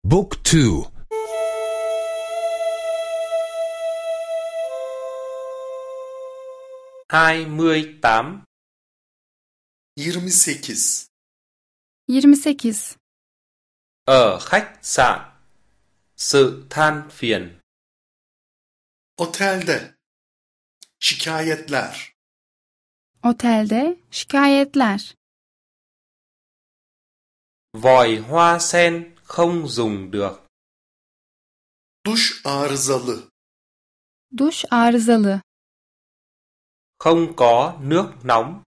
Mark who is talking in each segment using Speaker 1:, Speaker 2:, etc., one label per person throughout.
Speaker 1: Book 2.
Speaker 2: 28.
Speaker 3: 28.
Speaker 4: 28.
Speaker 2: Ở khách sạn. Sự than phiền.
Speaker 3: Otelde. Şikayetler.
Speaker 4: Otelde şikayetler.
Speaker 2: Vòi hoa sen không dùng được.
Speaker 3: Duş arızalı.
Speaker 4: Duş arızalı.
Speaker 2: Không có nước nóng.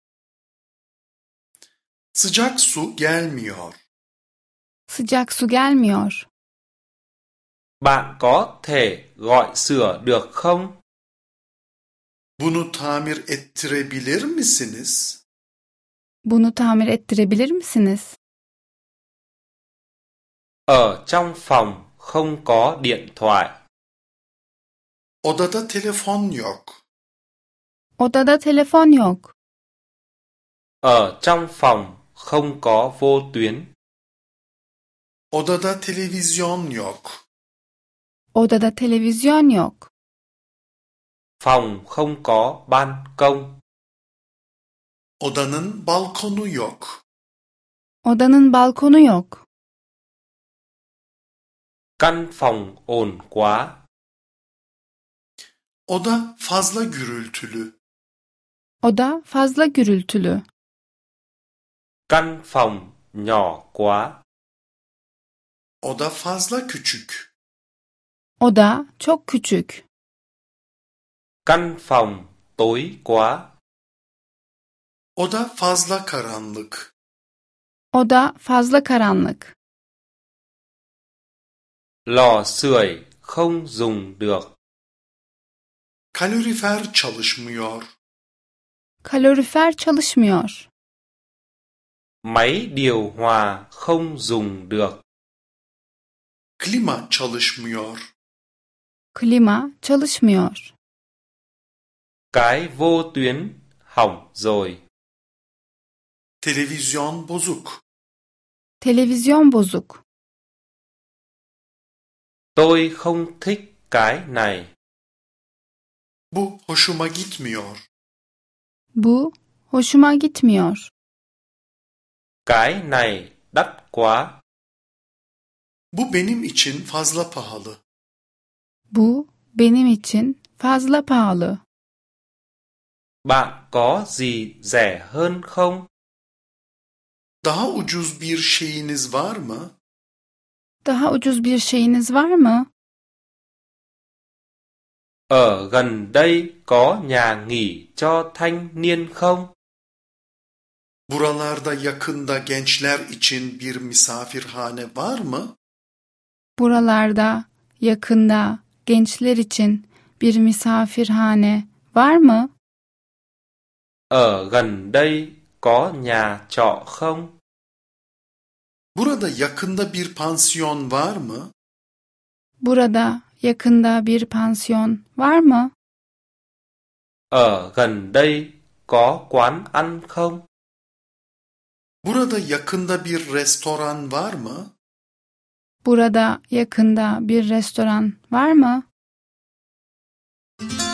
Speaker 3: Sıcak su gelmiyor.
Speaker 4: Sıcak su gelmiyor.
Speaker 2: Bạn có thể gọi sửa được không?
Speaker 3: Bunu tamir ettirebilir misiniz?
Speaker 4: Bunu tamir ettirebilir misiniz?
Speaker 2: Ở trong phòng không có điện thoại.
Speaker 3: Odada telefon yok.
Speaker 4: Odada telefon yok.
Speaker 2: Ở trong phòng không có vô tuyến.
Speaker 3: Odada televizyon yok.
Speaker 4: Odada televizyon yok.
Speaker 2: Phòng không có ban công.
Speaker 3: Odanın balkonu yok.
Speaker 4: Odanın balkonu yok.
Speaker 2: Căn phòng ồn quá.
Speaker 3: Oda fazla gürültülü.
Speaker 4: Oda fazla gürültülü.
Speaker 2: Căn phòng nhỏ quá.
Speaker 3: Oda fazla küçük.
Speaker 4: Oda çok küçük.
Speaker 2: Căn phòng tối quá.
Speaker 3: Oda fazla karanlık.
Speaker 4: Oda fazla karanlık.
Speaker 2: Lò sưởi không dùng được.
Speaker 3: Kalorifer çalışmıyor.
Speaker 4: Kalorifer çalışmıyor.
Speaker 2: Máy điều hòa không dùng được.
Speaker 3: Klima çalışmıyor.
Speaker 4: Klima çalışmıyor.
Speaker 2: Cái vô tuyến hỏng rồi.
Speaker 3: Televizyon bozuk.
Speaker 4: Televizyon bozuk.
Speaker 2: Tôi không thích cái này.
Speaker 3: Bu hoşuma gitmiyor.
Speaker 4: Bu hoşuma gitmiyor.
Speaker 2: Cái này đắt quá.
Speaker 3: Bu benim için fazla pahalı.
Speaker 4: Bu benim için fazla pahalı.
Speaker 2: Bạn có gì rẻ hơn không?
Speaker 3: Daha ucuz bir şeyiniz var mı?
Speaker 4: Daha ucuz bir şeyiniz var mı?
Speaker 2: Ở gần đây có nhà nghỉ cho thanh niên không?
Speaker 3: Buralarda yakında gençler için bir misafirhane var mı?
Speaker 4: Buralarda, yakında gençler için bir misafirhane var mı?
Speaker 2: Ở gần đây có nhà trọ không?
Speaker 3: Burada yakında bir pansiyon var mı?
Speaker 4: Burada, yakında bir pansiyon var mı?
Speaker 2: Ở gần đây có quán ăn không?
Speaker 3: Burada yakında bir restoran var mı?
Speaker 4: Burada, yakında bir restoran var mı?